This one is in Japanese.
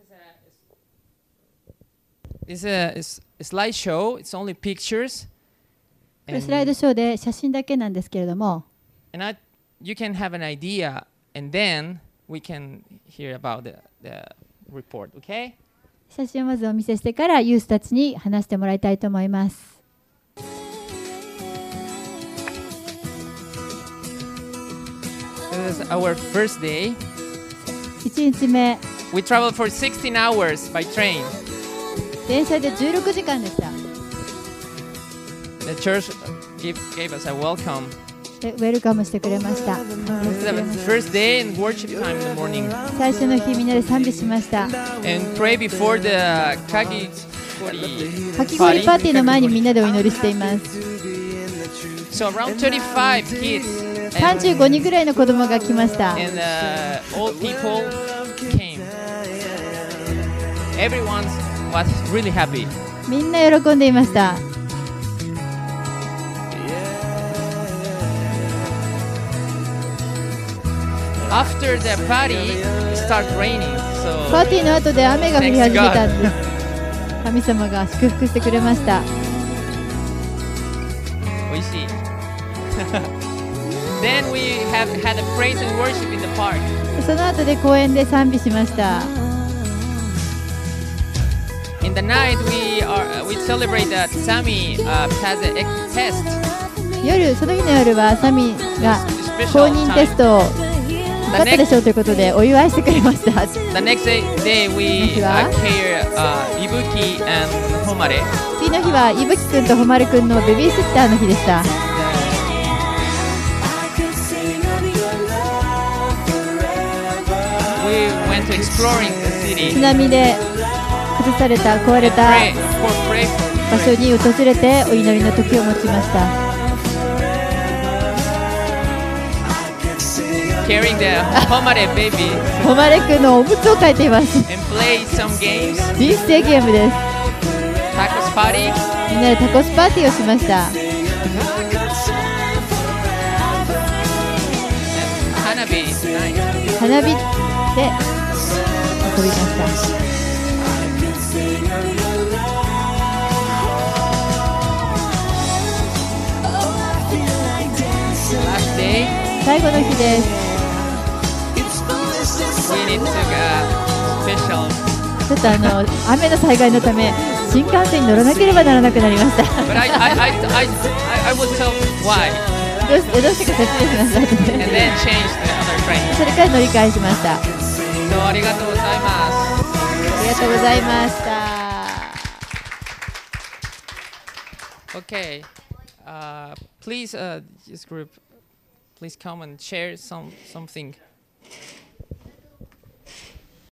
It's a slideshow. It's only pictures. これスライドショーで写真だけなんですけれども、 And you can have an idea, and then we can hear about the report. Okay? 写真をまずお見せしてからユースたちに話してもらいたいと思います。 This is our first day. 1日目、 We traveled for 16 hours by train. 電車で16時間でした。 The church gave us a welcome. でウェルカムしてくれました。 It was the first day in worship time in the morning. 最初の日みんなで賛美しました。 And pray before the kagi かき氷パーティーの前にみんなでお祈りしています。 So around 35 kids 35人ぐらいの子供が来ました。 and old people came. Everyone was really happy. みんな喜んでいました。 After the party, it started raining. パ So ーティーの後で雨が降り始めたんです。神様が祝福してくれました。 oishii. Then we have had a praise and worship in the park. その後で公園で賛美しました。 In the night, we celebrate that Sami has a test. その日の夜はサミが公 Special 認テス time. トを受かったでしょうということでお祝いしてくれました。 The next day we carry Ibuki and Homare. 次の日は伊吹くんと誉くんのベビーシッターの日でした。 We went to exploring the 津 city. 波で崩された壊れた Pray 場所に訪れてお祈りの時を持ちました。 carrying the Homare baby 誉くんのおむつを書いています。 and play some games. 人生ゲームです。 Tacos party. みんなでタコスパーティーをしました。 Hanabi night. 花火で遊びました。 Last day, 最後の日です。 we need to special. ちょっと雨の災害のため新幹線に乗らなければならなくなりました。 But I will tell why どうしてか説明しました後 and で then change the other train. それから乗り換えしました。あ So ありがとうございます。 りがとうございました。 Okay, please, this group, please come and share something.